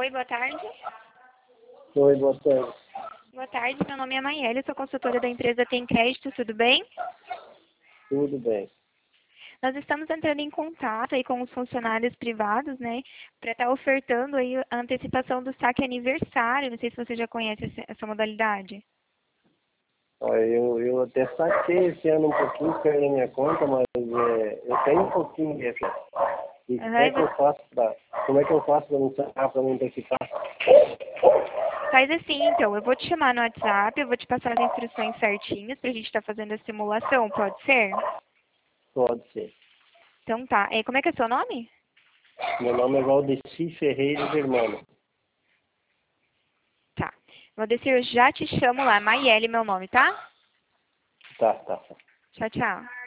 Oi, boa tarde. Oi, boa tarde. Boa tarde, meu nome é Maiele, sou consultora da empresa Tem Crédito, tudo bem? Tudo bem. Nós estamos entrando em contato aí com os funcionários privados, né, para estar ofertando aí a antecipação do saque aniversário. Não sei se você já conhece essa modalidade. Olha, eu até saquei esse ano um pouquinho, caiu na minha conta, mas eu tenho um pouquinho de FA. E como é que eu faço para não sacar, para não antecipar? Faz assim, então, eu vou te chamar no WhatsApp, eu vou te passar as instruções certinhas para a gente estar fazendo a simulação, pode ser? Pode ser. Então tá. Como é que é seu nome? Meu nome é Valdeci Ferreira Germano. Tá. Valdeci, eu já te chamo lá. Maiele, meu nome, tá? Tá. Tchau, tchau.